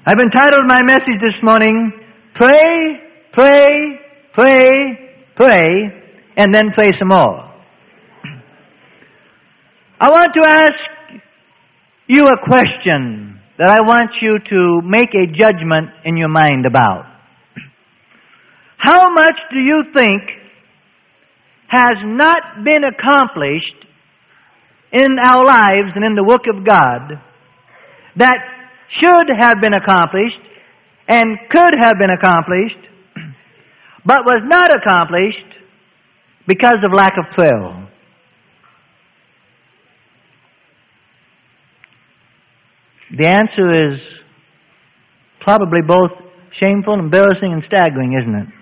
I've entitled my message this morning, Pray, Pray, Pray, Pray, and then pray some more. I want to ask you a question that I want you to make a judgment in your mind about. How much do you think has not been accomplished in our lives and in the work of God that should have been accomplished and could have been accomplished, but was not accomplished because of lack of prayer? The answer is probably both shameful, embarrassing, and staggering, isn't it?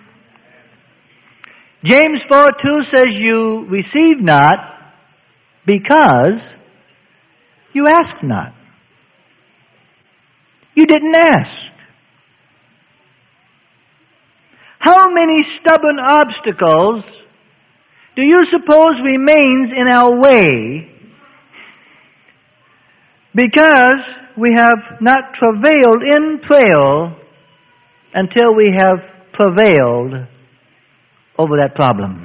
James 4:2 says you receive not because you ask not. You didn't ask. How many stubborn obstacles do you suppose remains in our way because we have not travailed in prayer until we have prevailed over that problem?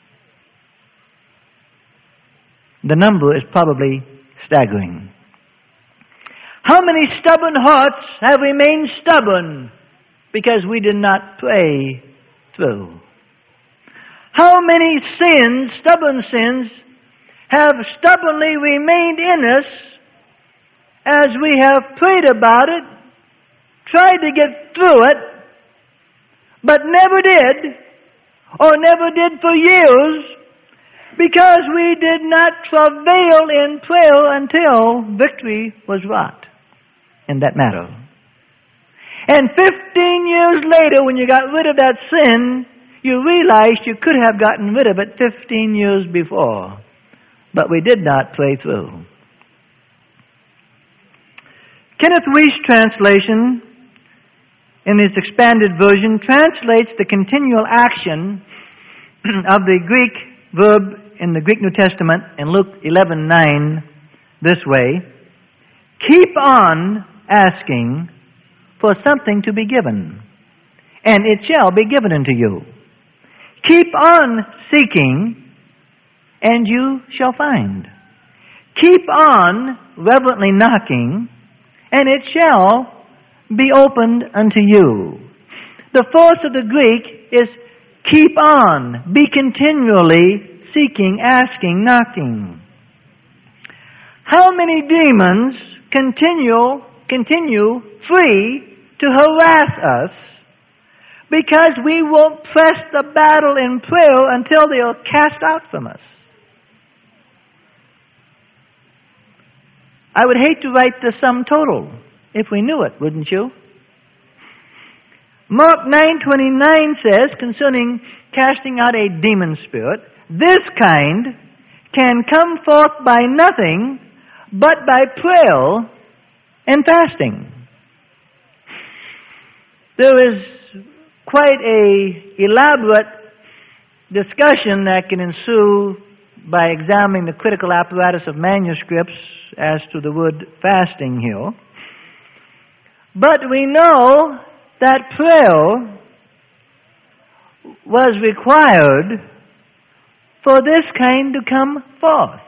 The number is probably staggering. How many stubborn hearts have remained stubborn because we did not pray through? How many sins, stubborn sins, have stubbornly remained in us as we have prayed about it, tried to get through it, but never did, or never did for years, because we did not travail in prayer until victory was wrought in that matter. And 15 years later, when you got rid of that sin, you realized you could have gotten rid of it 15 years before, but we did not pray through. Kenneth Wuest's translation, in his expanded version, translates the continual action of the Greek verb in the Greek New Testament in Luke 11:9 this way: keep on asking for something to be given, and it shall be given unto you. Keep on seeking, and you shall find. Keep on reverently knocking, and it shall be opened unto you. The force of the Greek is keep on, be continually seeking, asking, knocking. How many demons continue free to harass us because we won't press the battle in prayer until they are cast out from us? I would hate to write the sum total if we knew it, wouldn't you? Mark 9:29 says concerning casting out a demon spirit, this kind can come forth by nothing but by prayer and fasting. There is quite a elaborate discussion that can ensue by examining the critical apparatus of manuscripts as to the word fasting here. But we know that prayer was required for this kind to come forth.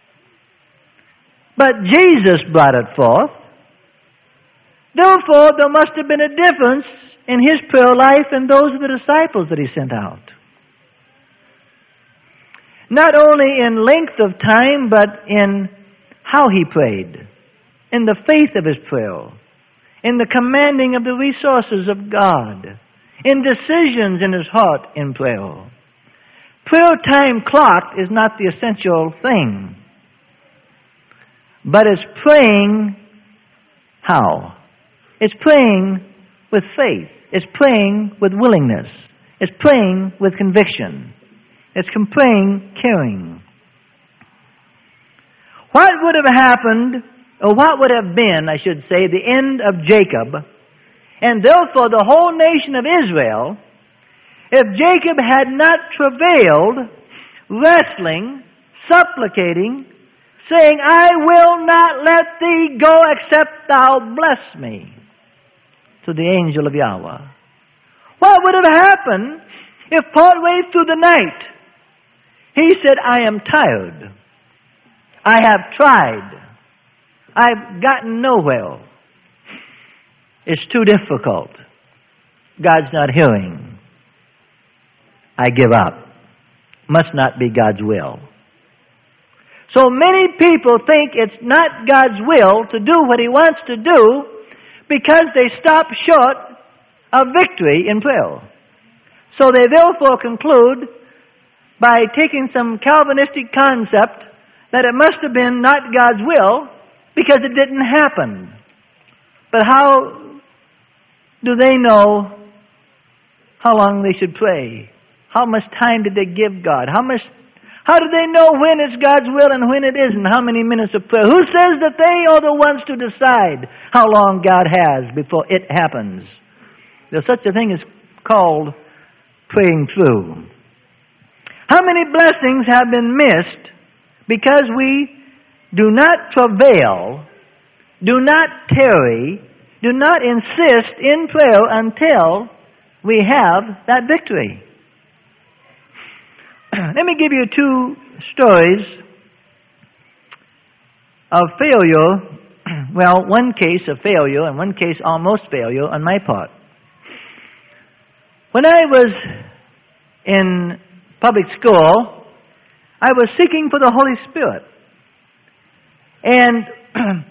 But Jesus brought it forth. Therefore, there must have been a difference in his prayer life and those of the disciples that he sent out. Not only in length of time, but in how he prayed, in the faith of his prayer, in the commanding of the resources of God, in decisions in his heart in prayer. Prayer time clocked is not the essential thing, but it's praying how? It's praying with faith. It's praying with willingness. It's praying with conviction. It's praying caring. What would have happened, or what would have been, I should say, the end of Jacob, and therefore the whole nation of Israel, if Jacob had not travailed, wrestling, supplicating, saying, I will not let thee go except thou bless me. to the angel of Yahweh. What would have happened if partway through the night he said, I am tired. I have tried. I've gotten nowhere. It's too difficult. God's not hearing. I give up. Must not be God's will. So many people think it's not God's will to do what He wants to do because they stop short of victory in prayer. So they therefore conclude by taking some Calvinistic concept that it must have been not God's will because it didn't happen. But how do they know how long they should pray? How much time did they give God? How do they know when it's God's will and when it isn't? How many minutes of prayer? Who says that they are the ones to decide how long God has before it happens? There's such a thing as called praying through. How many blessings have been missed because we do not travail, do not tarry, do not insist in prayer until we have that victory? Let me give you two stories of failure. Well, one case of failure and one case almost failure on my part. When I was in public school, I was seeking for the Holy Spirit. And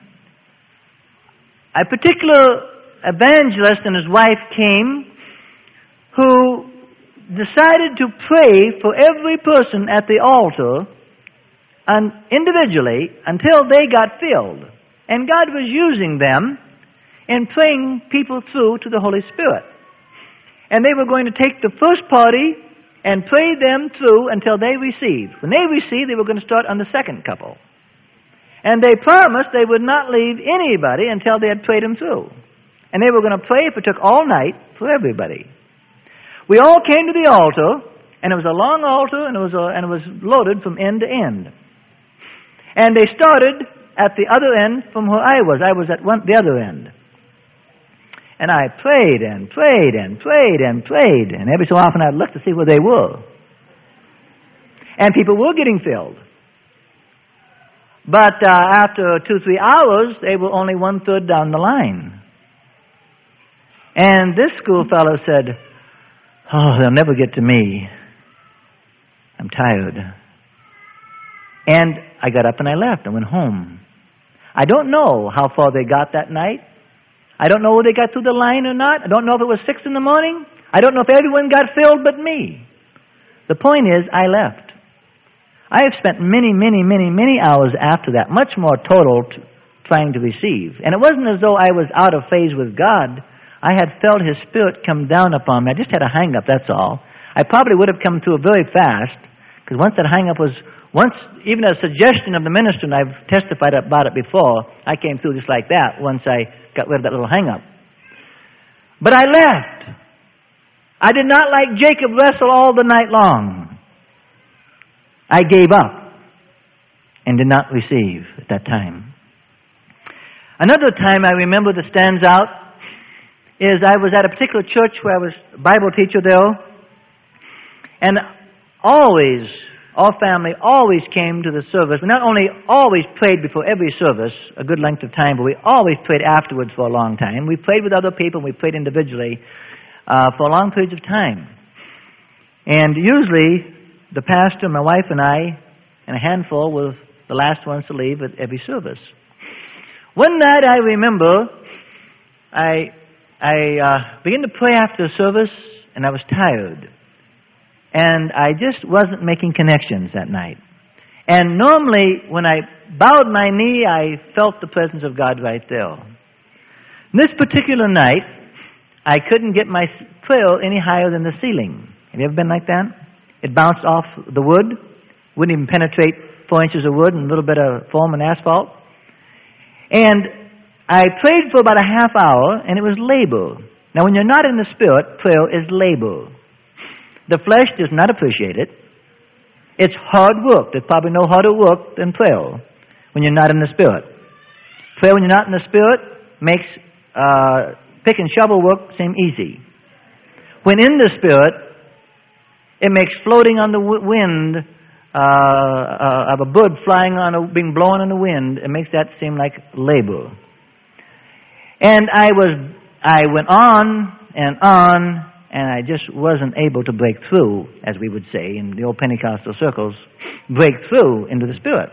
a particular evangelist and his wife came who decided to pray for every person at the altar and individually until they got filled. And God was using them in praying people through to the Holy Spirit. And they were going to take the first party and pray them through until they received. When they received, they were going to start on the second couple. And they promised they would not leave anybody until they had prayed them through. And they were going to pray, if it took all night, for everybody. We all came to the altar, and it was a long altar, and it was loaded from end to end. And they started at the other end from where I was. I was at the other end. And I prayed and prayed and prayed and prayed, and every so often I'd look to see where they were. And people were getting filled. But after 2-3 hours, they were only 1/3 down the line. And this schoolfellow said, "Oh, they'll never get to me. I'm tired." And I got up and I left. I went home. I don't know how far they got that night. I don't know whether they got through the line or not. I don't know if it was 6 in the morning. I don't know if everyone got filled but me. The point is, I left. I have spent many hours after that, much more total, trying to receive. And it wasn't as though I was out of phase with God. I had felt His Spirit come down upon me. I just had a hang-up, that's all. I probably would have come through very fast, because once that hang-up was, even a suggestion of the minister, and I've testified about it before, I came through just like that once I got rid of that little hang-up. But I left. I did not, like Jacob, wrestle all the night long. I gave up and did not receive at that time. Another time I remember that stands out is I was at a particular church where I was a Bible teacher there, and always, our family always came to the service. We not only always prayed before every service, a good length of time, but we always prayed afterwards for a long time. We prayed with other people, and we prayed individually for long periods of time. And usually, the pastor, my wife, and I, and a handful were the last ones to leave at every service. One night, I remember, I began to pray after the service, and I was tired. And I just wasn't making connections that night. And normally, when I bowed my knee, I felt the presence of God right there. This particular night, I couldn't get my prayer any higher than the ceiling. Have you ever been like that? It bounced off the wood, wouldn't even penetrate 4 inches of wood and a little bit of foam and asphalt. And I prayed for about a half hour, and it was labor. Now, when you're not in the Spirit, prayer is labor. The flesh does not appreciate it. It's hard work. There's probably no harder work than prayer when you're not in the Spirit. Prayer when you're not in the Spirit makes pick and shovel work seem easy. When in the Spirit, it makes floating on the wind of a bird being blown on the wind, it makes that seem like labor. And I went on, and I just wasn't able to break through, as we would say in the old Pentecostal circles, break through into the Spirit.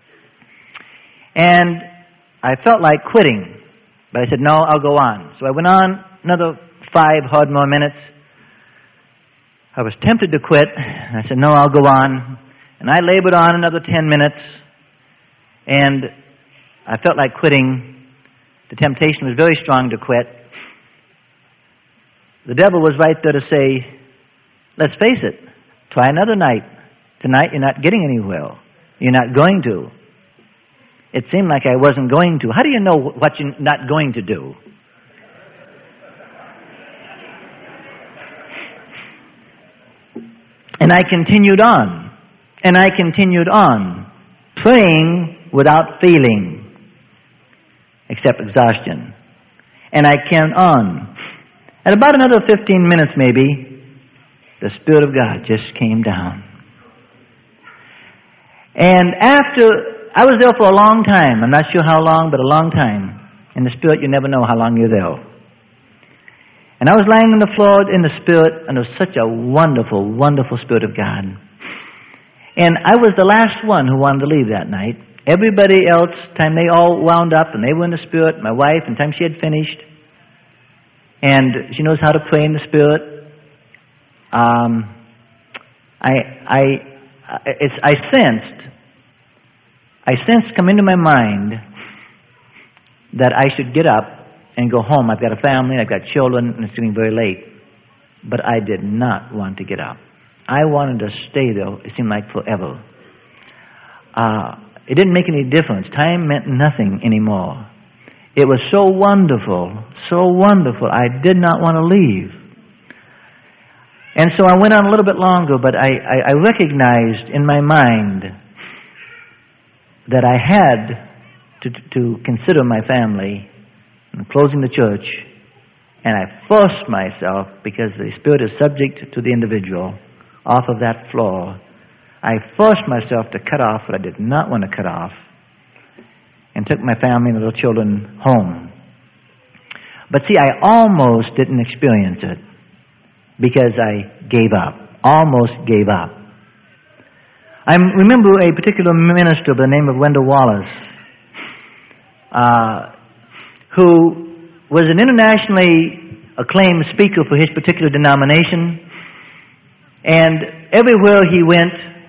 And I felt like quitting, but I said, no, I'll go on. So I went on another 5 hard more minutes. I was tempted to quit. I said, no, I'll go on. And I labored on another 10 minutes, and I felt like quitting. The temptation was very strong to quit. The devil was right there to say, let's face it, try another night. Tonight you're not getting anywhere. You're not going to. It seemed like I wasn't going to. How do you know what you're not going to do? And I continued on. And I continued on, praying without feeling, except exhaustion. And I carried on. At about another 15 minutes maybe, the Spirit of God just came down. And I was there for a long time. I'm not sure how long, but a long time. In the Spirit, you never know how long you're there. And I was lying on the floor in the Spirit, and it was such a wonderful, wonderful Spirit of God. And I was the last one who wanted to leave that night. Everybody else, time they all wound up, and they were in the Spirit, my wife, and time she had finished. And she knows how to pray in the Spirit. I sensed come into my mind that I should get up and go home. I've got a family, I've got children, and it's getting very late. But I did not want to get up. I wanted to stay there. It seemed like forever. It didn't make any difference. Time meant nothing anymore. It was so wonderful, so wonderful. I did not want to leave. And so I went on a little bit longer, but I recognized in my mind that I had to consider my family and closing the church. And I forced myself, because the Spirit is subject to the individual, off of that floor. I forced myself to cut off what I did not want to cut off, and took my family and little children home. But see, I almost didn't experience it, because I gave up. Almost gave up. I remember a particular minister by the name of Wendell Wallace, who was an internationally acclaimed speaker for his particular denomination. And everywhere he went,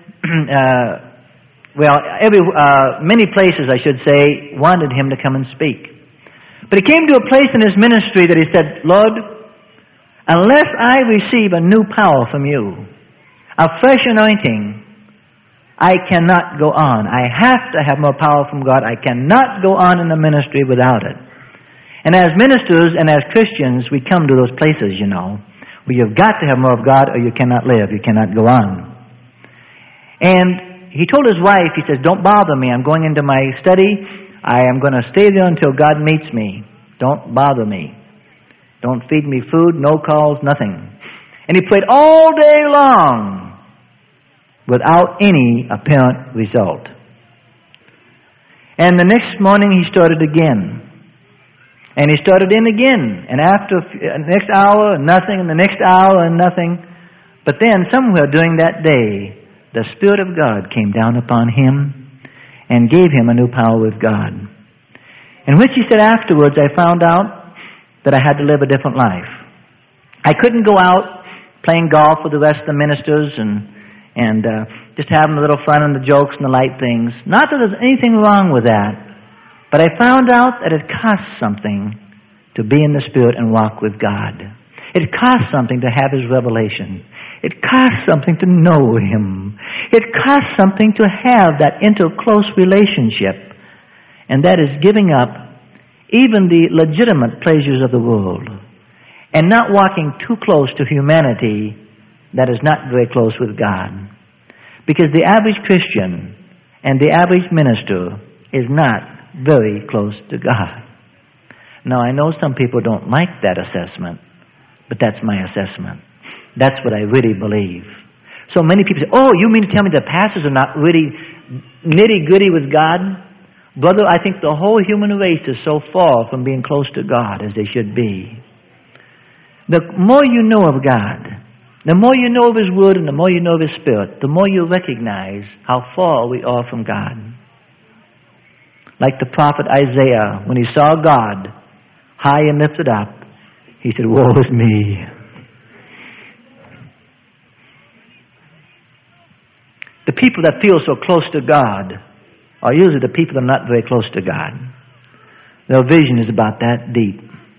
many places, I should say, wanted him to come and speak. But he came to a place in his ministry that he said, Lord, unless I receive a new power from you, a fresh anointing, I cannot go on. I have to have more power from God. I cannot go on in the ministry without it. And as ministers and as Christians, we come to those places, you know, where you've got to have more of God or you cannot live. You cannot go on. And he told his wife, he says, don't bother me. I'm going into my study. I am going to stay there until God meets me. Don't bother me. Don't feed me food, no calls, nothing. And he prayed all day long without any apparent result. And the next morning he started again. And he started in again. And after the next hour, nothing. And the next hour, and nothing. But then, somewhere during that day, the Spirit of God came down upon him and gave him a new power with God. In which he said afterwards, I found out that I had to live a different life. I couldn't go out playing golf with the rest of the ministers and just having a little fun and the jokes and the light things. Not that there's anything wrong with that. But I found out that it costs something to be in the Spirit and walk with God. It costs something to have His revelation. It costs something to know Him. It costs something to have that interclose relationship. And that is giving up even the legitimate pleasures of the world and not walking too close to humanity that is not very close with God. Because the average Christian and the average minister is not very close to God. Now, I know some people don't like that assessment, but that's my assessment. That's what I really believe. So many people say, oh, you mean to tell me that pastors are not really nitty-gritty with God? Brother, I think the whole human race is so far from being close to God as they should be. The more you know of God, the more you know of His Word and the more you know of His Spirit, the more you recognize how far we are from God. Like the prophet Isaiah, when he saw God high and lifted up, he said, woe is me. The people that feel so close to God are usually the people that are not very close to God. Their vision is about that deep.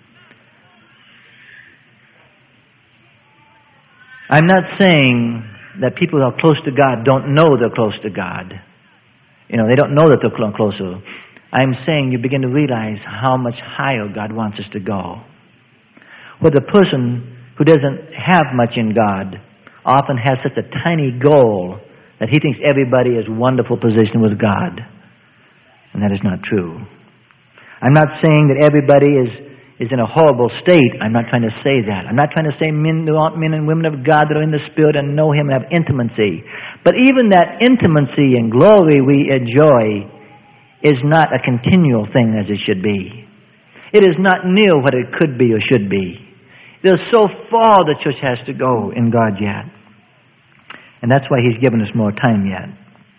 I'm not saying that people who are close to God don't know they're close to God. You know, they don't know that they're closer. I'm saying you begin to realize how much higher God wants us to go. Where the person who doesn't have much in God often has such a tiny goal that he thinks everybody is wonderful position with God. And that is not true. I'm not saying that everybody is in a horrible state. I'm not trying to say that. I'm not trying to say men and women of God that are in the Spirit and know Him and have intimacy. But even that intimacy and glory we enjoy is not a continual thing as it should be. It is not near what it could be or should be. There's so far the church has to go in God yet. And that's why He's given us more time yet.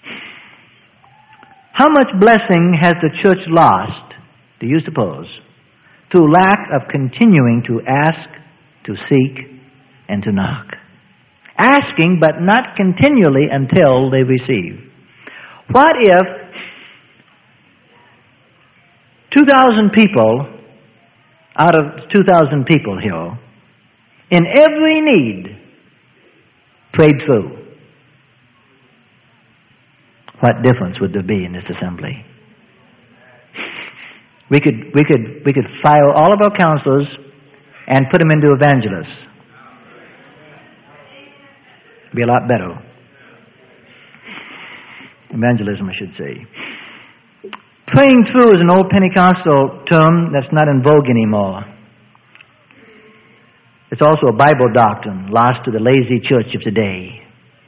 How much blessing has the church lost, do you suppose, through lack of continuing to ask, to seek, and to knock? Asking, but not continually until they receive. What if 2,000 people out of 2,000 people here, in every need, prayed through? What difference would there be in this assembly? We could fire all of our counselors and put them into evangelists. Be a lot better. Evangelism, I should say. Praying through is an old Pentecostal term that's not in vogue anymore. It's also a Bible doctrine lost to the lazy church of today.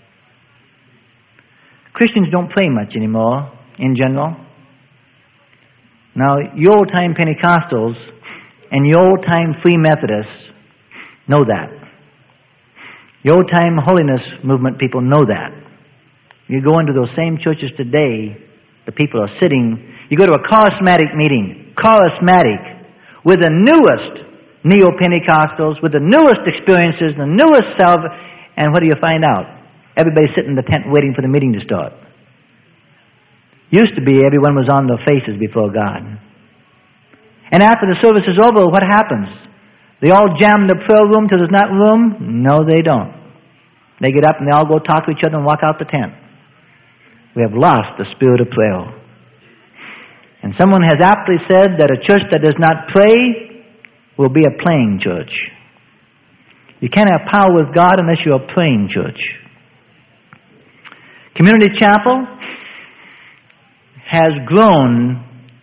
Christians don't pray much anymore, in general. Now, your old-time Pentecostals and your old-time Free Methodists know that. Your old-time holiness movement people know that. You go into those same churches today, the people are sitting. You go to a charismatic meeting, with the newest neo-Pentecostals, with the newest experiences, the newest self, and what do you find out? Everybody's sitting in the tent waiting for the meeting to start. Used to be everyone was on their faces before God. And after the service is over, what happens? They all jam the prayer room till there's not room? No, they don't. They get up and they all go talk to each other and walk out the tent. We have lost the spirit of prayer. And someone has aptly said that a church that does not pray will be a playing church. You can't have power with God unless you're a praying church. Community Chapel has grown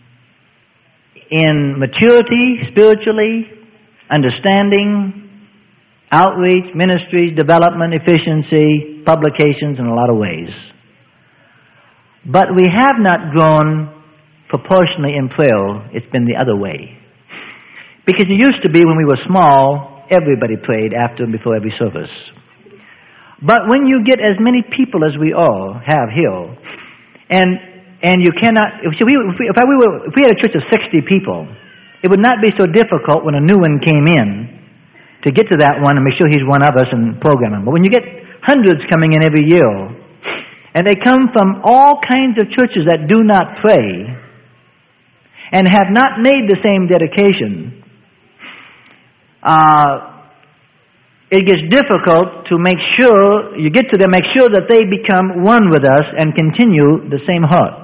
in maturity, spiritually, understanding, outreach, ministries, development, efficiency, publications, in a lot of ways. But we have not grown proportionally in prayer. It's been the other way. Because it used to be when we were small, everybody prayed after and before every service. But when you get as many people as we all have here, and you cannot, if we had a church of 60 people, it would not be so difficult when a new one came in to get to that one and make sure he's one of us and program him. But when you get hundreds coming in every year, and they come from all kinds of churches that do not pray and have not made the same dedication, it gets difficult to make sure, you get to them, make sure that they become one with us and continue the same heart.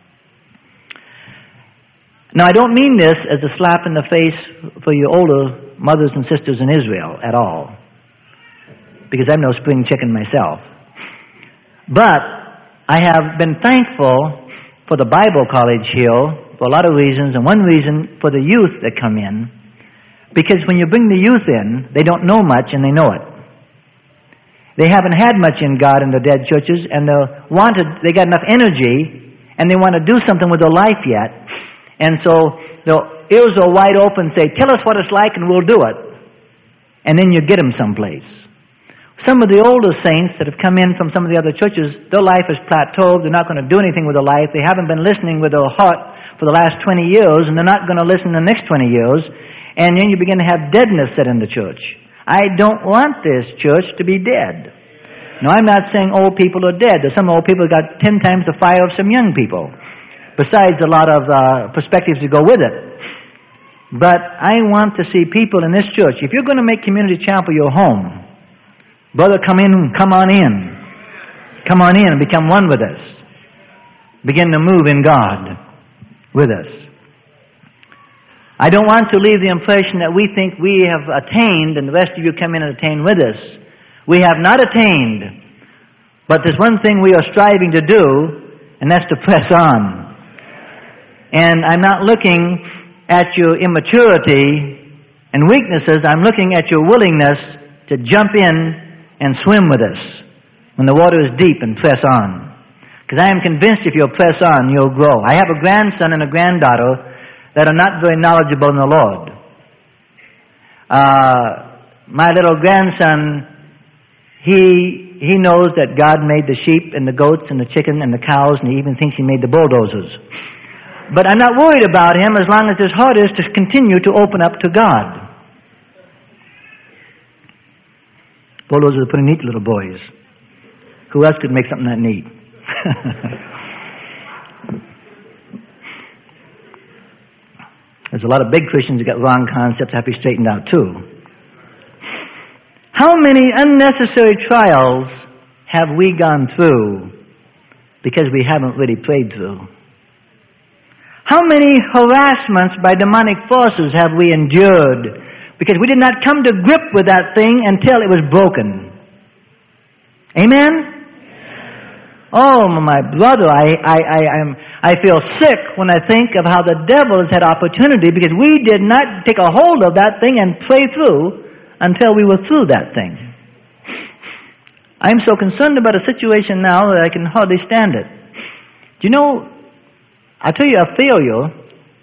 Now, I don't mean this as a slap in the face for your older mothers and sisters in Israel at all, because I'm no spring chicken myself. But I have been thankful for the Bible college here for a lot of reasons, and one reason for the youth that come in, because when you bring the youth in, they don't know much and they know it. They haven't had much in God in the dead churches, and they got enough energy, and they want to do something with their life yet. And so their ears are wide open, say, tell us what it's like and we'll do it. And then you get them someplace. Some of the older saints that have come in from some of the other churches, their life is plateaued. They're not going to do anything with their life. They haven't been listening with their heart for the last 20 years, and they're not going to listen the next 20 years. And then you begin to have deadness set in the church. I don't want this church to be dead. Now, I'm not saying old people are dead. There's some old people who got 10 times the fire of some young people, besides a lot of perspectives to go with it. But I want to see people in this church. If you're going to make Community Chapel your home, brother, come on in. Come on in and become one with us. Begin to move in God with us. I don't want to leave the impression that we think we have attained and the rest of you come in and attain with us. We have not attained, but there's one thing we are striving to do, and that's to press on. And I'm not looking at your immaturity and weaknesses. I'm looking at your willingness to jump in and swim with us when the water is deep and press on. Because I am convinced if you'll press on, you'll grow. I have a grandson and a granddaughter that are not very knowledgeable in the Lord. My little grandson, he knows that God made the sheep and the goats and the chicken and the cows, and he even thinks he made the bulldozers. But I'm not worried about him as long as his heart is to continue to open up to God. Bulldozers are pretty neat little boys. Who else could make something that neat? There's a lot of big Christians who got wrong concepts that have to be straightened out too. How many unnecessary trials have we gone through because we haven't really prayed through? How many harassments by demonic forces have we endured because we did not come to grip with that thing until it was broken? Amen? Oh, my brother, I feel sick when I think of how the devil has had opportunity because we did not take a hold of that thing and pray through until we were through that thing. I'm so concerned about a situation now that I can hardly stand it. Do you know, I'll tell you a failure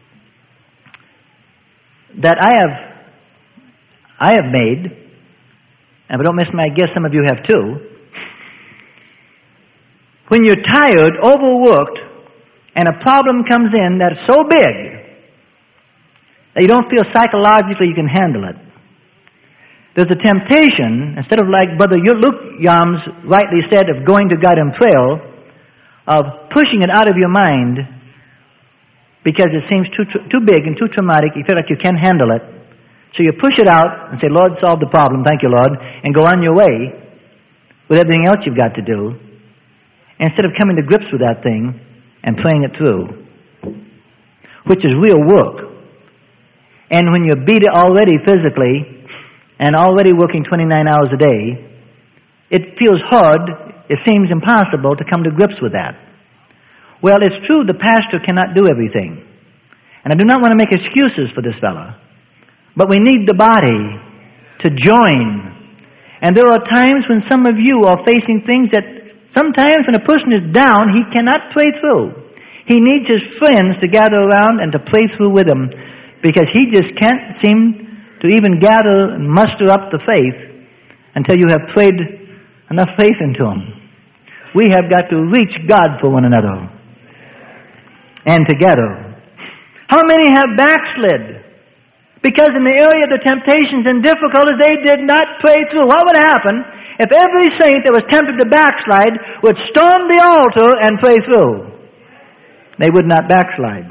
that I have made, and if I don't miss my guess, some of you have too. When you're tired, overworked, and a problem comes in that's so big that you don't feel psychologically you can handle it, there's a temptation, instead of like Brother Luke Yams rightly said, of going to God in prayer, of pushing it out of your mind because it seems too big and too traumatic, you feel like you can't handle it. So you push it out and say, Lord, solve the problem, thank you, Lord, and go on your way with everything else you've got to do, instead of coming to grips with that thing and praying it through, which is real work. And when you're beat already physically and already working 29 hours a day, it feels hard, it seems impossible to come to grips with that. Well, it's true the pastor cannot do everything. And I do not want to make excuses for this fella. But we need the body to join. And there are times when some of you are facing things that sometimes when a person is down, he cannot pray through. He needs his friends to gather around and to pray through with him because he just can't seem to even gather and muster up the faith until you have prayed enough faith into him. We have got to reach God for one another and together. How many have backslid? Because in the area of the temptations and difficulties, they did not pray through. What would happen if every saint that was tempted to backslide would storm the altar and pray through? They would not backslide.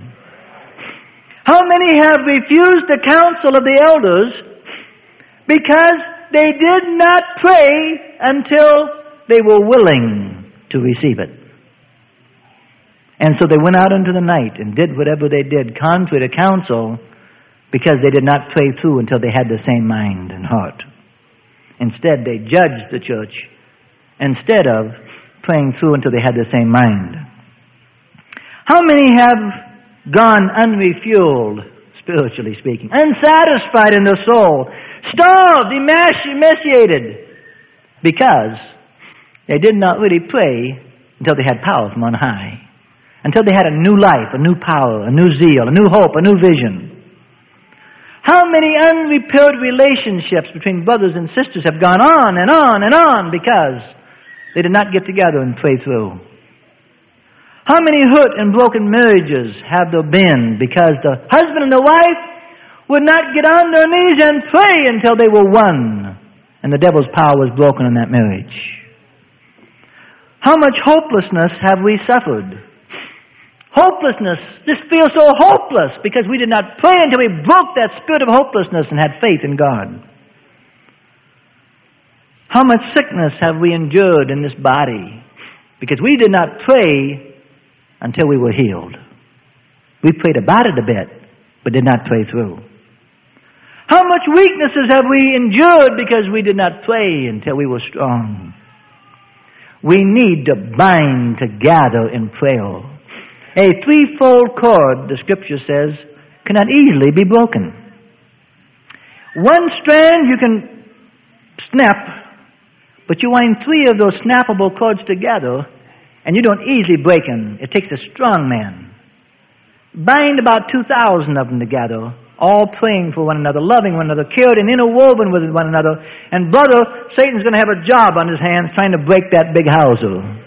How many have refused the counsel of the elders because they did not pray until they were willing to receive it? And so they went out into the night and did whatever they did contrary to counsel because they did not pray through until they had the same mind and heart. Instead, they judged the church instead of praying through until they had the same mind. How many have gone unrefueled, spiritually speaking, unsatisfied in their soul, starved, emaciated, because they did not really pray until they had power from on high, until they had a new life, a new power, a new zeal, a new hope, a new vision. How many unrepaired relationships between brothers and sisters have gone on and on and on because they did not get together and pray through? How many hurt and broken marriages have there been because the husband and the wife would not get on their knees and pray until they were one and the devil's power was broken in that marriage? How much hopelessness have we suffered? Hopelessness. This feels so hopeless because we did not pray until we broke that spirit of hopelessness and had faith in God. How much sickness have we endured in this body because we did not pray until we were healed. We prayed about it a bit, but did not pray through. How much weaknesses have we endured because we did not pray until we were strong. We need to bind together in prayer. A threefold cord, the Scripture says, cannot easily be broken. One strand you can snap, but you wind three of those snappable cords together, and you don't easily break them. It takes a strong man. Bind about 2,000 of them together, all praying for one another, loving one another, cared and interwoven with one another. And brother, Satan's going to have a job on his hands trying to break that big house.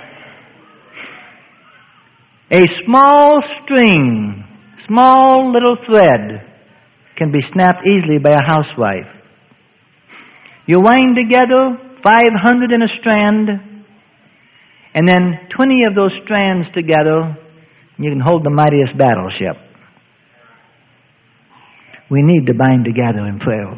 A small string, small little thread can be snapped easily by a housewife. You wind together 500 in a strand, and then 20 of those strands together, and you can hold the mightiest battleship. We need to bind together in prayer.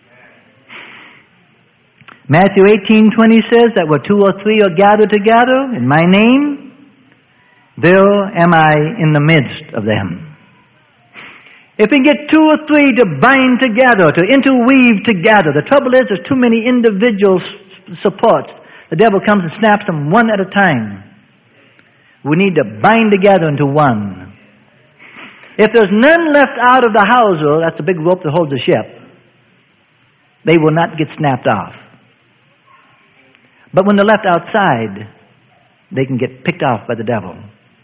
Matthew 18:20 says that where two or three are gathered together in my name, there am I in the midst of them. If we get two or three to bind together, to interweave together, the trouble is there's too many individual supports. The devil comes and snaps them one at a time. We need to bind together into one. If there's none left out of the hawser, that's the big rope that holds the ship, they will not get snapped off. But when they're left outside, they can get picked off by the devil.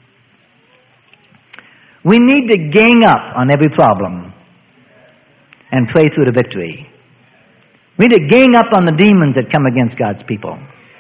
We need to gang up on every problem and pray through to victory. We need to gang up on the demons that come against God's people.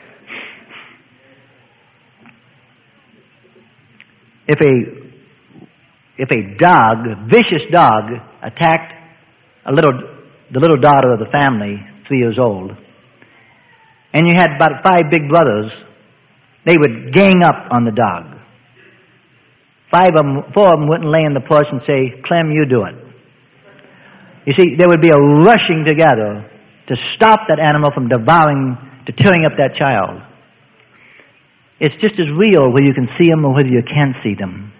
If a dog, a vicious dog, attacked the little daughter of the family, 3 years old, and you had about 5 big brothers, they would gang up on the dog. 4 of them wouldn't lay in the porch and say, Clem, you do it. You see, there would be a rushing together to stop that animal from devouring, to tearing up that child. It's just as real whether you can see them or whether you can't see them.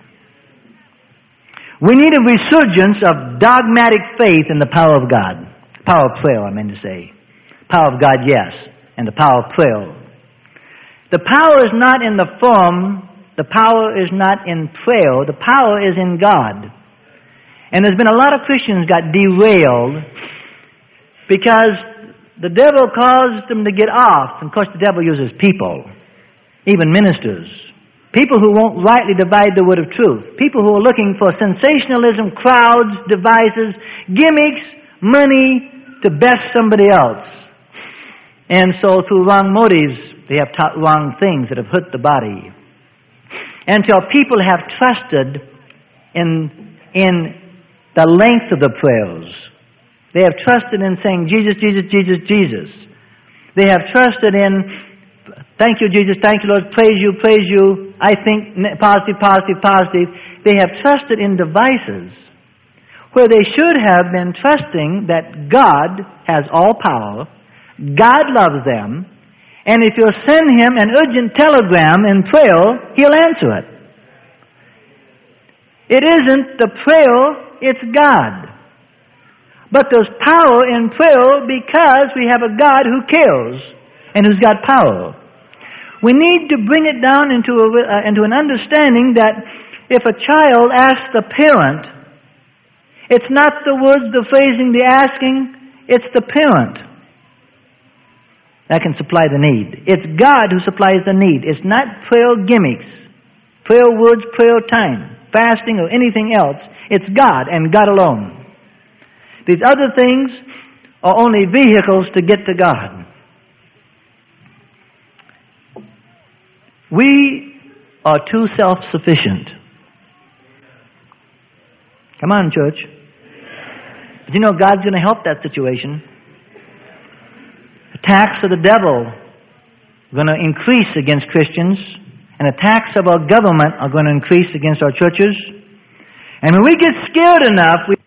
We need a resurgence of dogmatic faith in the power of God. Power of prayer, I meant to say. Power of God, yes, and the power of prayer. The power is not in the form. The power is not in prayer. The power is in God. And there's been a lot of Christians got derailed because the devil caused them to get off. And of course, the devil uses people, even ministers, people who won't rightly divide the word of truth, people who are looking for sensationalism, crowds, devices, gimmicks, money to best somebody else. And so through wrong motives, they have taught wrong things that have hurt the body. Until people have trusted in the length of the prayers. They have trusted in saying, Jesus, Jesus, Jesus, Jesus. They have trusted in, thank you, Jesus, thank you, Lord, praise you, I think, positive, positive, positive. They have trusted in devices where they should have been trusting that God has all power, God loves them, and if you'll send Him an urgent telegram in prayer, He'll answer it. It isn't the prayer, it's God. But there's power in prayer because we have a God who cares and who's got power. We need to bring it down into an understanding that if a child asks the parent, it's not the words, the phrasing, the asking, it's the parent that can supply the need. It's God who supplies the need. It's not prayer gimmicks, prayer words, prayer time, fasting, or anything else. It's God and God alone. These other things are only vehicles to get to God. We are too self-sufficient. Come on, church. But you know, God's going to help that situation. Attacks of the devil are going to increase against Christians, and attacks of our government are going to increase against our churches. And when we get scared enough, we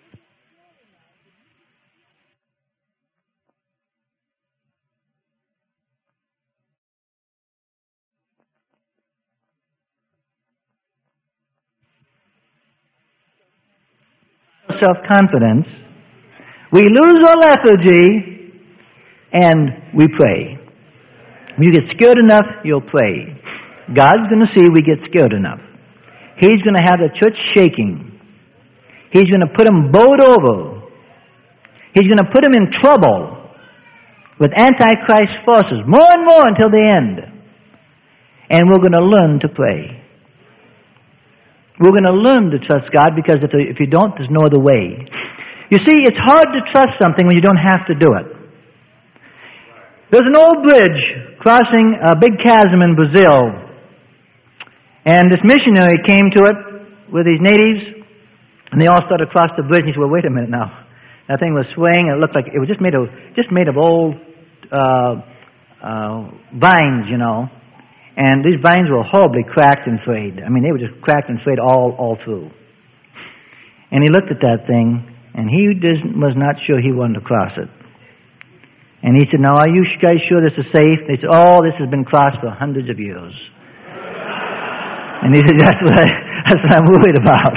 self-confidence, we lose our lethargy, and we pray. When you get scared enough, you'll pray. God's going to see we get scared enough. He's going to have the church shaking. He's going to put them bowed over. He's going to put them in trouble with Antichrist forces, more and more until the end. And we're going to learn to pray. We're going to learn to trust God, because if you don't, there's no other way. You see, it's hard to trust something when you don't have to do it. There's an old bridge crossing a big chasm in Brazil. And this missionary came to it with these natives, and they all started across the bridge. And he said, well, wait a minute now. That thing was swaying, and it looked like it was just made of old vines, you know. And these vines were horribly cracked and frayed. I mean, they were just cracked and frayed all through. And he looked at that thing, and he was not sure he wanted to cross it. And he said, now, are you guys sure this is safe? They said, oh, this has been crossed for hundreds of years. And he said, that's what I'm worried about.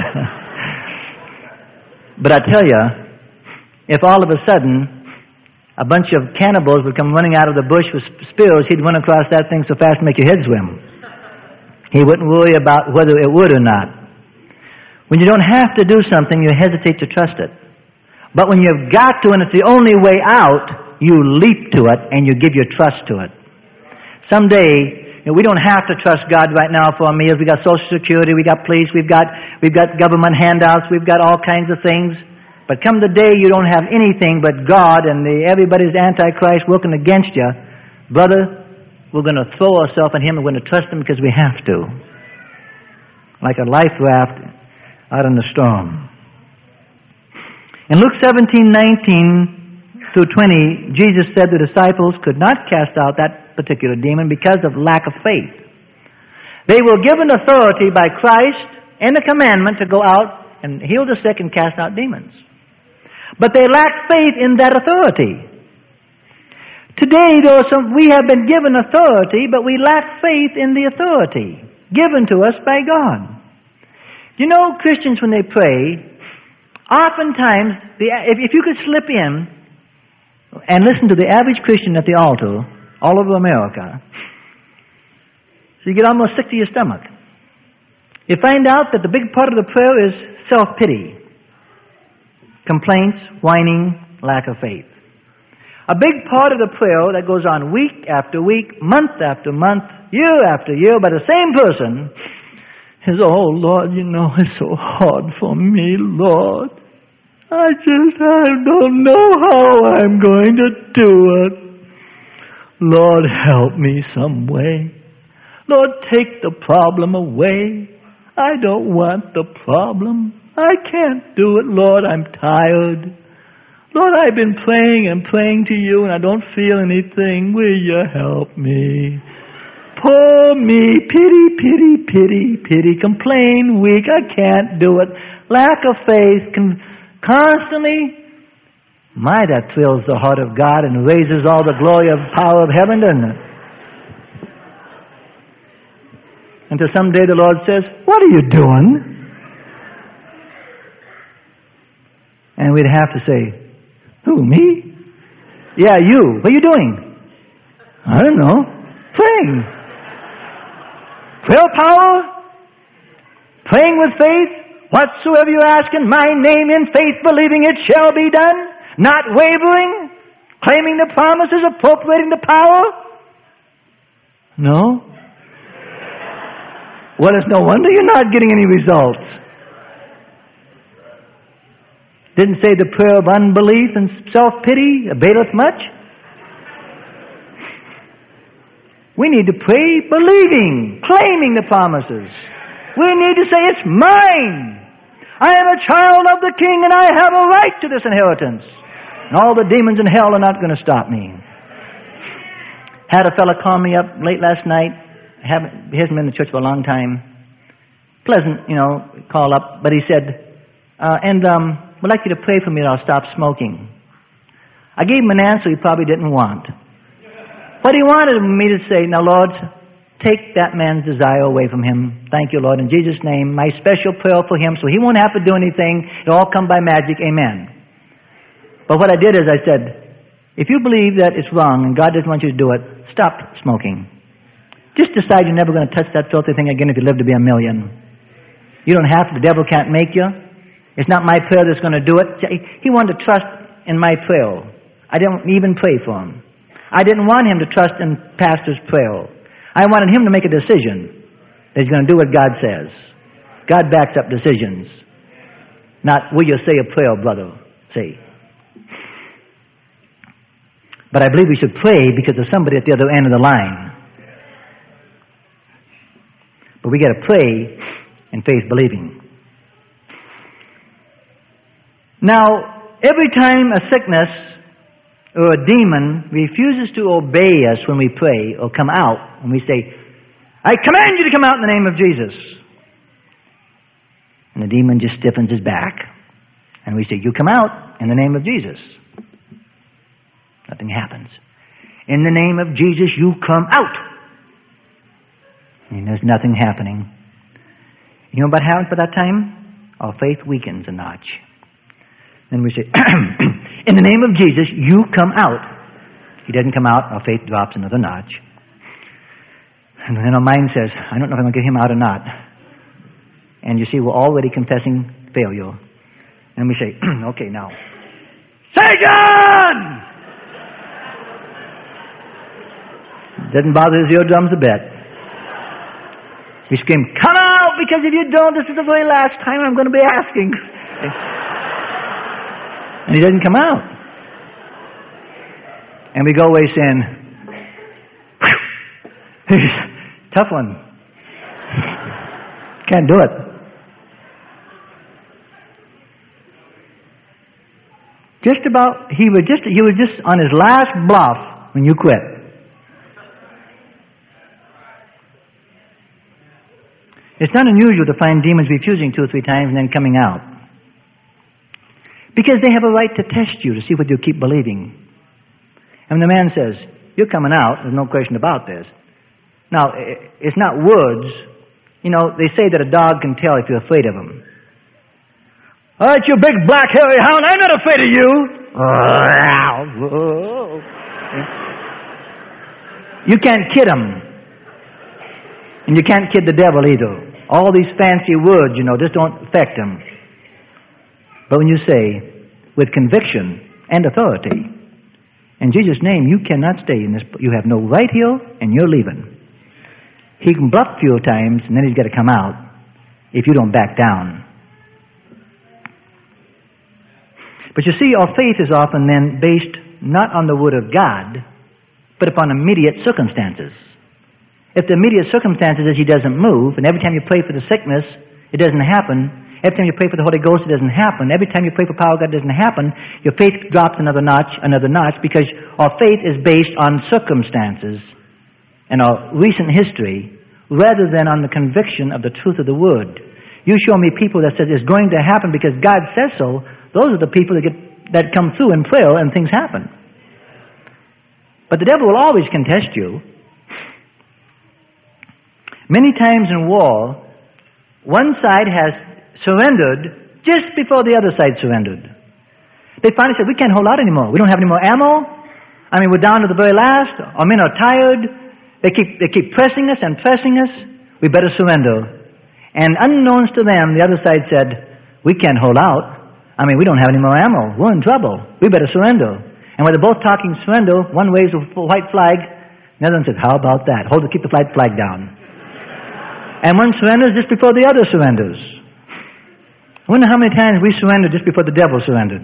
But I tell you, if all of a sudden a bunch of cannibals would come running out of the bush with spears, he'd run across that thing so fast to make your head swim. He wouldn't worry about whether it would or not. When you don't have to do something, you hesitate to trust it. But when you've got to, and it's the only way out, you leap to it and you give your trust to it. Someday, we don't have to trust God right now for our meals. We've got Social Security, we've got police, we've got government handouts, we've got all kinds of things. But come the day you don't have anything but God and everybody's Antichrist working against you, brother, we're going to throw ourselves on Him and we're going to trust Him because we have to. Like a life raft out in the storm. In Luke 17:19 through 20, Jesus said the disciples could not cast out that particular demon because of lack of faith. They were given authority by Christ and the commandment to go out and heal the sick and cast out demons. But they lacked faith in that authority. Today, we have been given authority, but we lack faith in the authority given to us by God. You know, Christians, when they pray, oftentimes, if you could slip in and listen to the average Christian at the altar all over America, so you get almost sick to your stomach. You find out that the big part of the prayer is self-pity. Complaints, whining, lack of faith. A big part of the prayer that goes on week after week, month after month, year after year by the same person is, oh, Lord, you know, it's so hard for me, Lord. I don't know how I'm going to do it. Lord, help me some way. Lord, take the problem away. I don't want the problem. I can't do it, Lord. I'm tired. Lord, I've been praying and praying to you, and I don't feel anything. Will you help me? Poor me. Pity, pity, pity, pity. Complain, weak. I can't do it. Lack of faith. Constantly. My, that thrills the heart of God and raises all the glory of power of heaven, doesn't it? Until someday the Lord says, what are you doing? And we'd have to say, who, me? Yeah, you. What are you doing? I don't know. Praying. Prayer power? Praying with faith, whatsoever you ask in my name, in faith believing it shall be done, not wavering, claiming the promises, appropriating the power. No? Well, it's no wonder you're not getting any results. Didn't say the prayer of unbelief and self-pity availeth much. We need to pray believing, claiming the promises. We need to say, it's mine. I am a child of the King and I have a right to this inheritance. And all the demons in hell are not going to stop me. Had a fellow call me up late last night. He hasn't been in the church for a long time. Pleasant, call up. But he said, would like you to pray for me that I'll stop smoking. I gave him an answer he probably didn't want. But he wanted me to say, now, Lord, take that man's desire away from him. Thank you, Lord. In Jesus' name, my special prayer for him so he won't have to do anything. It'll all come by magic. Amen. But what I did is I said, if you believe that it's wrong and God doesn't want you to do it, stop smoking. Just decide you're never going to touch that filthy thing again if you live to be a million. You don't have to. The devil can't make you. It's not my prayer that's going to do it. He wanted to trust in my prayer. I didn't even pray for him. I didn't want him to trust in pastor's prayer. I wanted him to make a decision that he's going to do what God says. God backs up decisions. Not, will you say a prayer, brother? Say. But I believe we should pray because there's somebody at the other end of the line. But we got to pray in faith believing. Now, every time a sickness or a demon refuses to obey us when we pray or come out, when we say, I command you to come out in the name of Jesus. And the demon just stiffens his back. And we say, you come out in the name of Jesus. Nothing happens. In the name of Jesus, you come out. And there's nothing happening. You know what happens by that time? Our faith weakens a notch. Then we say, in the name of Jesus, you come out. He doesn't come out, our faith drops another notch. And then our mind says, I don't know if I'm going to get him out or not. And you see, we're already confessing failure. And we say, okay, now, Satan! Doesn't bother his eardrums a bit. We scream, come out, because if you don't, this is the very last time I'm going to be asking. And he doesn't come out. And we go away saying, tough one. Can't do it. Just about, he was just on his last bluff when you quit. It's not unusual to find demons refusing 2 or 3 times and then coming out. Because they have a right to test you to see what you keep believing. And the man says, you're coming out, there's no question about this. Now, it's not words. They say that a dog can tell if you're afraid of him. All right, you big black hairy hound, I'm not afraid of you. You can't kid him. And you can't kid the devil either. All these fancy words, just don't affect him. But when you say, with conviction and authority, in Jesus' name, you cannot stay in this, you have no right here, and you're leaving. He can bluff a few times, and then he's got to come out if you don't back down. But you see, our faith is often then based not on the Word of God, but upon immediate circumstances. If the immediate circumstances is he doesn't move, and every time you pray for the sickness, it doesn't happen. Every time you pray for the Holy Ghost, it doesn't happen. Every time you pray for power of God, it doesn't happen. Your faith drops another notch, because our faith is based on circumstances and our recent history rather than on the conviction of the truth of the Word. You show me people that said it's going to happen because God says so. Those are the people that come through in prayer and things happen. But the devil will always contest you. Many times in war, one side has surrendered just before the other side surrendered. They finally said, we can't hold out anymore. We don't have any more ammo. We're down to the very last. Our men are tired. They keep pressing us and pressing us. We better surrender. And unbeknownst to them, the other side said, we can't hold out. I mean, we don't have any more ammo. We're in trouble. We better surrender. And when they're both talking surrender, one waves a white flag, the other one said, how about that? Keep the white flag down. And one surrenders just before the other surrenders. I wonder how many times we surrendered just before the devil surrendered.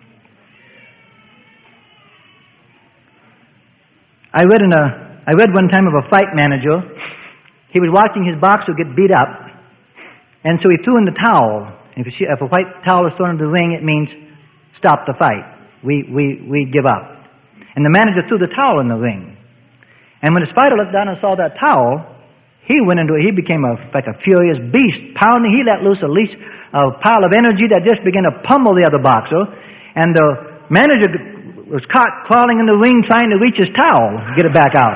I read one time of a fight manager. He was watching his boxer get beat up. And so he threw in the towel. If a white towel is thrown into the ring, it means stop the fight. We give up. And the manager threw the towel in the ring. And when his fighter looked down and saw that towel, he became like a furious beast, pounding. He let loose a pile of energy that just began to pummel the other boxer. And the manager was caught crawling in the ring trying to reach his towel, get it back out.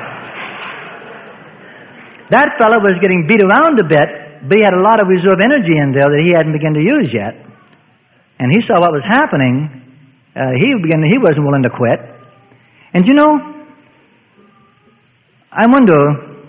That fellow was getting beat around a bit, but he had a lot of reserve energy in there that he hadn't begun to use yet. And he saw what was happening. He wasn't willing to quit. And you know, I wonder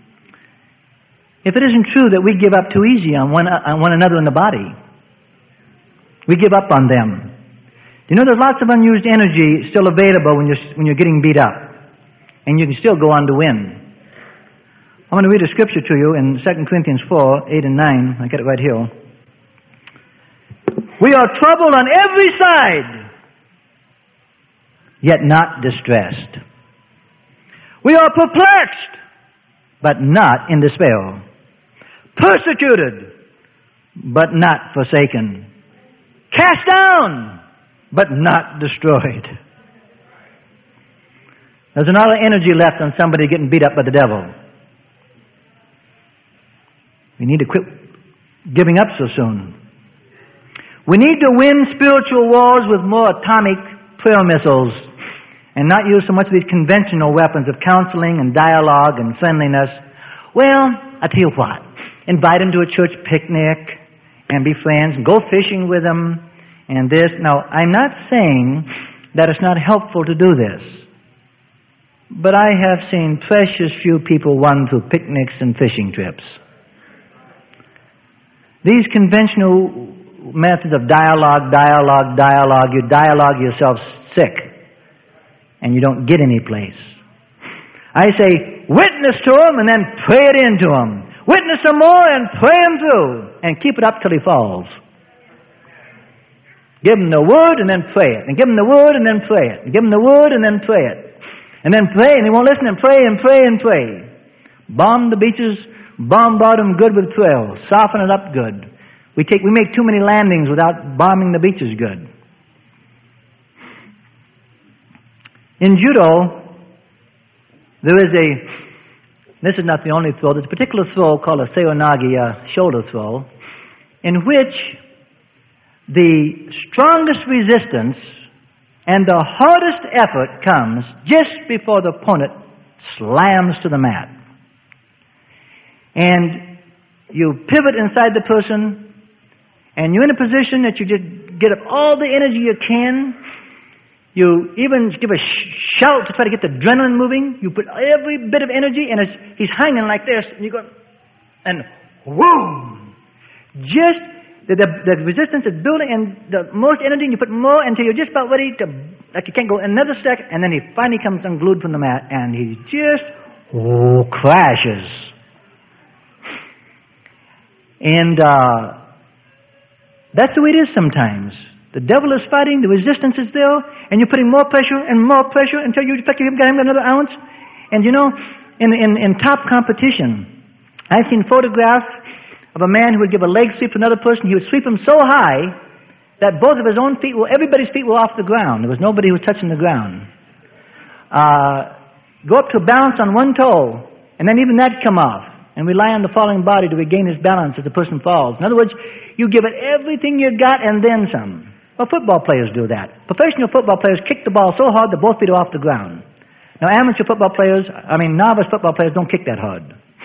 if it isn't true that we give up too easy on one another in the body. We give up on them. You know, there's lots of unused energy still available when you're getting beat up. And you can still go on to win. I want to read a scripture to you in 2 Corinthians 4, 8 and 9. I got it right here. We are troubled on every side, yet not distressed. We are perplexed, but not in despair. Persecuted, but not forsaken. Cast down, but not destroyed. There's another energy left on somebody getting beat up by the devil. We need to quit giving up so soon. We need to win spiritual wars with more atomic prayer missiles and not use so much of these conventional weapons of counseling and dialogue and friendliness. Well, I tell you what, invite them to a church picnic and be friends and go fishing with them and this. Now, I'm not saying that it's not helpful to do this, but I have seen precious few people run through picnics and fishing trips. These conventional methods of dialogue, you dialogue yourself sick, and you don't get any place. I say, witness to him and then pray it into him. Witness some more and pray him through, and keep it up till he falls. Give him the word and then pray it, and give him the word and then pray it, and give him the word and then pray it, and then pray, and he won't listen, and pray and pray and pray. Bomb the beaches. Bombard them good with trails. Soften it up good. We make too many landings without bombing the beaches good. In judo, this is not the only throw, there's a particular throw called a seoinage, a shoulder throw, in which the strongest resistance and the hardest effort comes just before the opponent slams to the mat. And you pivot inside the person, and you're in a position that you just get up all the energy you can. You even give a shout to try to get the adrenaline moving. You put every bit of energy, and he's hanging like this, and you go, and whoom! Just the resistance is building, and the most energy, and you put more until you're just about ready to, like you can't go another second, and then he finally comes unglued from the mat, and he just crashes. And that's the way it is sometimes. The devil is fighting, the resistance is there, and you're putting more pressure until you got him another ounce. And you know, in top competition, I've seen photographs of a man who would give a leg sweep to another person. He would sweep him so high that both of his own feet everybody's feet were off the ground. There was nobody who was touching the ground. Go up to balance on one toe, and then even that come off, and rely on the falling body to regain his balance as the person falls. In other words, you give it everything you got and then some. Well, football players do that. Professional football players kick the ball so hard that both feet are off the ground. Now, novice football players don't kick that hard.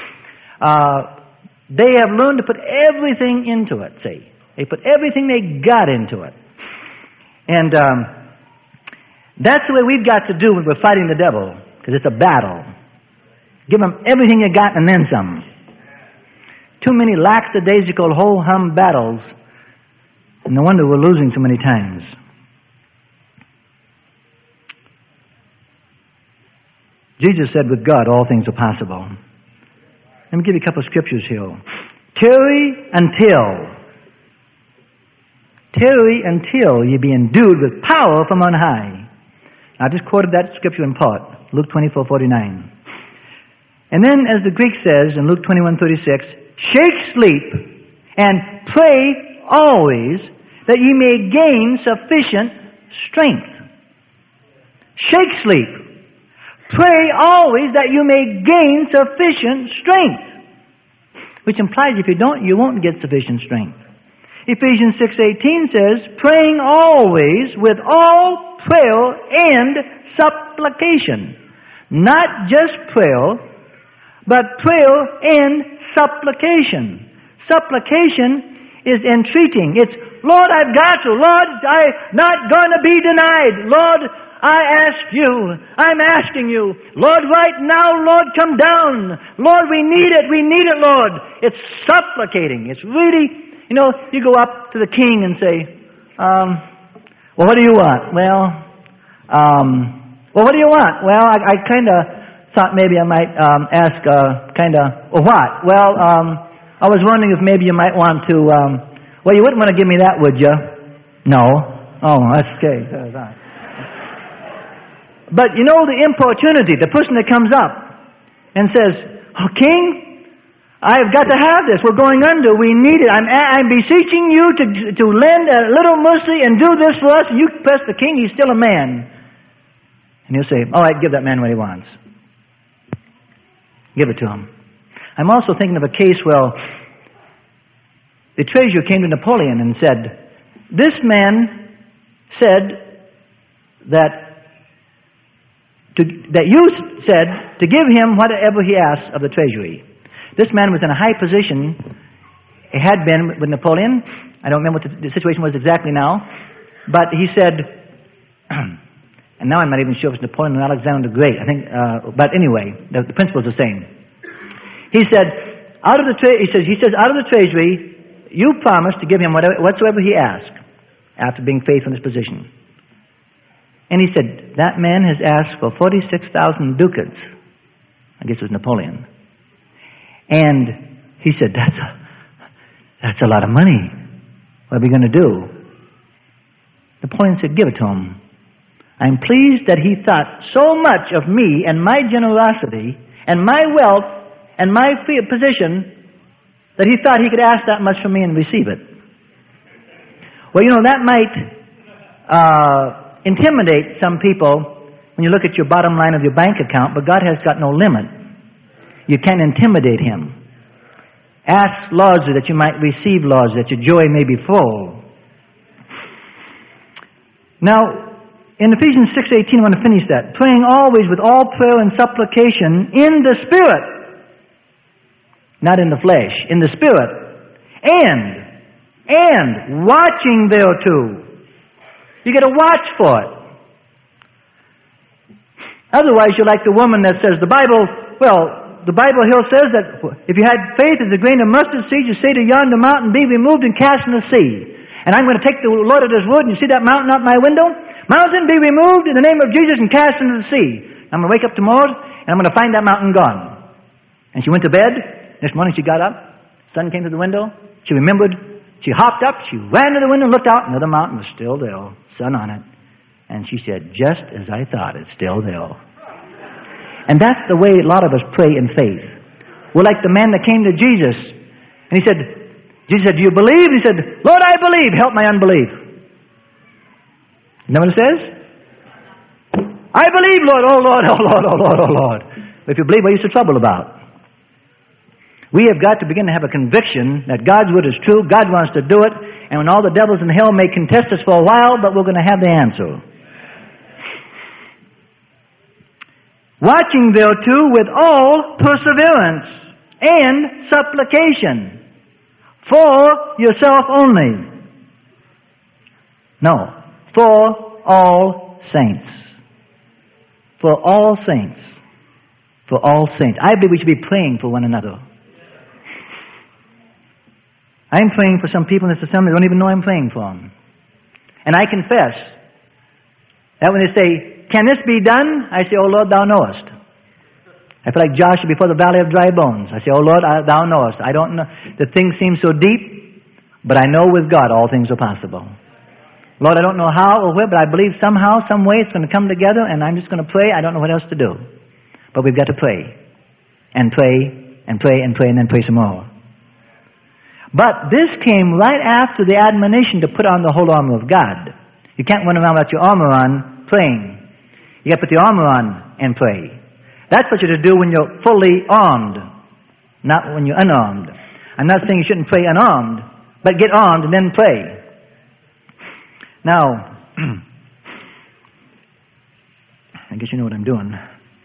They have learned to put everything into it, see. They put everything they got into it. And that's the way we've got to do when we're fighting the devil, because it's a battle. Give him everything you got and then some. Too many lackadaisical, ho-hum battles. And no wonder we're losing so many times. Jesus said, with God, all things are possible. Let me give you a couple of scriptures here. Tarry until ye be endued with power from on high. I just quoted that scripture in part, Luke 24:49. And then, as the Greek says in Luke 21:36, shake sleep and pray always that ye may gain sufficient strength. Shake sleep. Pray always that you may gain sufficient strength. Which implies if you don't, you won't get sufficient strength. Ephesians 6:18 says, praying always with all prayer and supplication. Not just prayer, but prayer and supplication. Supplication is entreating. It's, Lord, I've got to. Lord, I'm not going to be denied. Lord, I ask you. I'm asking you. Lord, right now, Lord, come down. Lord, we need it. We need it, Lord. It's supplicating. It's really, you go up to the king and say, well, what do you want? Well, what do you want? Well, I kind of thought maybe I might ask what? Well, I was wondering if maybe you might want to, well, you wouldn't want to give me that, would you? No. Oh, that's okay. But you know the importunity, the person that comes up and says, oh, King, I've got to have this. We're going under. We need it. I'm beseeching you to lend a little mercy and do this for us. And you press the king. He's still a man. And he'll say, all right, give that man what he wants. Give it to him. I'm also thinking of a case where the treasurer came to Napoleon and said, this man said that you said to give him whatever he asked of the treasury. This man was in a high position. He had been with Napoleon. I don't remember what the situation was exactly now. But he said, and now I'm not even sure if it's Napoleon or Alexander the Great. I think, but anyway, the principle is the same. He said, out of the treasury, you promised to give him whatsoever he asked after being faithful in his position. And he said, that man has asked for 46,000 ducats. I guess it was Napoleon. And he said, that's a lot of money. What are we going to do? Napoleon said, give it to him. I'm pleased that he thought so much of me and my generosity and my wealth and my position that he thought he could ask that much from me and receive it. Well, that might intimidate some people when you look at your bottom line of your bank account, but God has got no limit. You can't intimidate him. Ask largely that you might receive largely, that your joy may be full. Now, in Ephesians 6:18, I want to finish that. Praying always with all prayer and supplication in the Spirit. Not in the flesh, in the Spirit. And watching thereto. You got to watch for it. Otherwise, you're like the woman that says, the Bible here says that if you had faith as a grain of mustard seed, you say to yonder mountain, be removed and cast in the sea. And I'm going to take the Lord at His word, and you see that mountain out my window? Mountain, be removed in the name of Jesus and cast into the sea. I'm going to wake up tomorrow, and I'm going to find that mountain gone. And she went to bed. Next morning she got up. Sun came to the window. She remembered. She hopped up. She ran to the window and looked out. Another mountain was still there. Sun on it. And she said, just as I thought, it's still there. And that's the way a lot of us pray in faith. We're like the man that came to Jesus. And Jesus said, do you believe? And he said, Lord, I believe. Help my unbelief. You know what it says? I believe, Lord. Oh, Lord, oh, Lord, oh, Lord, oh, Lord. But if you believe, what are you so troubled about? We have got to begin to have a conviction that God's word is true. God wants to do it. And when all the devils in hell may contest us for a while, but we're going to have the answer. Watching thereto with all perseverance and supplication for yourself only. No, for all saints. For all saints. For all saints. I believe we should be praying for one another. I'm praying for some people in this assembly that don't even know I'm praying for them. And I confess that when they say, can this be done? I say, oh Lord, thou knowest. I feel like Joshua before the valley of dry bones. I say, oh Lord, thou knowest. I don't know. The thing seems so deep, but I know with God all things are possible. Lord, I don't know how or where, but I believe somehow, some way it's going to come together, and I'm just going to pray. I don't know what else to do. But we've got to pray. And pray, and pray, and pray, and then pray some more. But this came right after the admonition to put on the whole armor of God. You can't run around without your armor on praying. You got to put the armor on and pray. That's what you're to do when you're fully armed, not when you're unarmed. I'm not saying you shouldn't pray unarmed, but get armed and then pray. Now, I guess you know what I'm doing.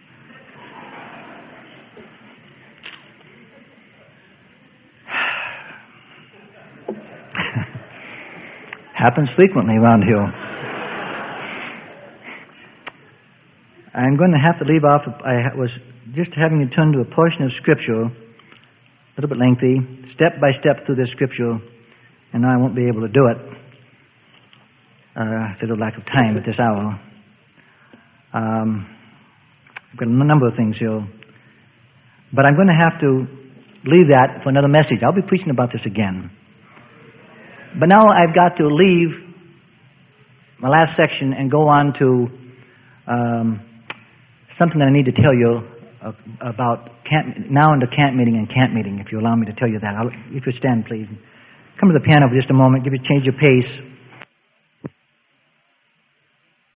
Happens frequently around here. I'm going to have to leave off. I was just having you turn to a portion of Scripture, a little bit lengthy, step by step through this Scripture, and now I won't be able to do it for the lack of time at this hour. I've got a number of things here, but I'm going to have to leave that for another message. I'll be preaching about this again. But now I've got to leave my last section and go on to something that I need to tell you about now into camp meeting and camp meeting, if you allow me to tell you that. If you stand, please. Come to the piano for just a moment. Change your pace.